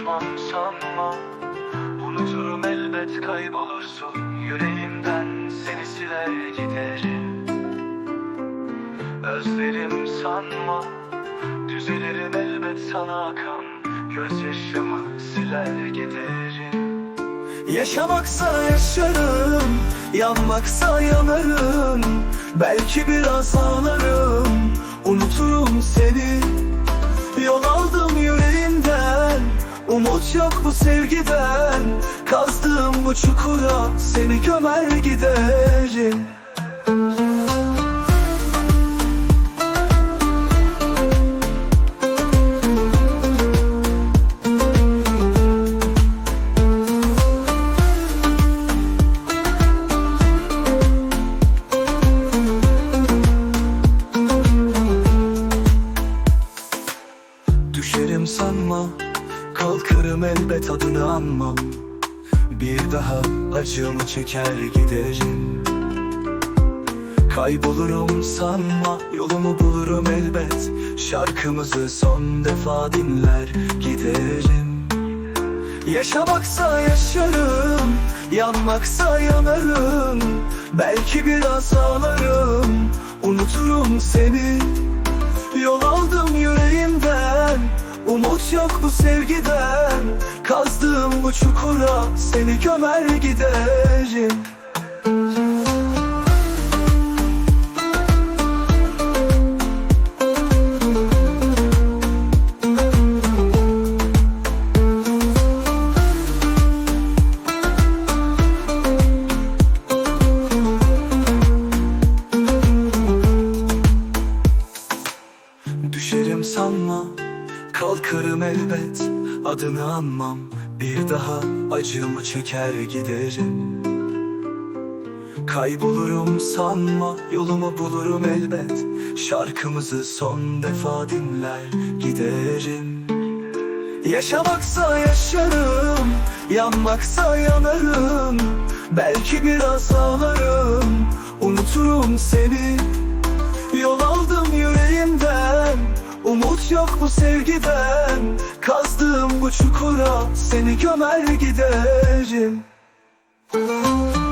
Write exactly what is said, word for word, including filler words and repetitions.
unutmam sanma. Unuturum elbet, kaybolursun yüreğimden, seni siler giderim. Özlerim sanma, düzelirim elbet, sana akan gözyaşımı siler giderim. Yaşamaksa yaşarım, yanmaksa yanarım. Belki biraz ağlarım, unuturum seni. Yol aldım yüreğimden, umut yok bu sevgiden. Kazdığım bu çukura seni gömer giderim. Düşerim sanma, kalkarım elbet, adını anmam. Bir daha acımı çeker giderim. Kaybolurum sanma, yolumu bulurum elbet. Şarkımızı son defa dinler giderim. Yaşamaksa yaşarım, yanmaksa yanarım. Belki biraz ağlarım, unuturum seni. Yol aldım yüreğimden, umut yok bu sevgiden. Kazdığım bu çukura seni gömer giderim. Düşerim sanma, kalkarım elbet, adını anmam. Bir daha acımı çeker giderim. Kaybolurum sanma, yolumu bulurum elbet. Şarkımızı son defa dinler giderim. Yaşamaksa yaşarım, yanmaksa yanarım. Belki biraz ağlarım, unuturum seni. Yol aldım yüreğimden, umut yok bu sevgiden. Kazdığım bu çukura seni gömer giderim.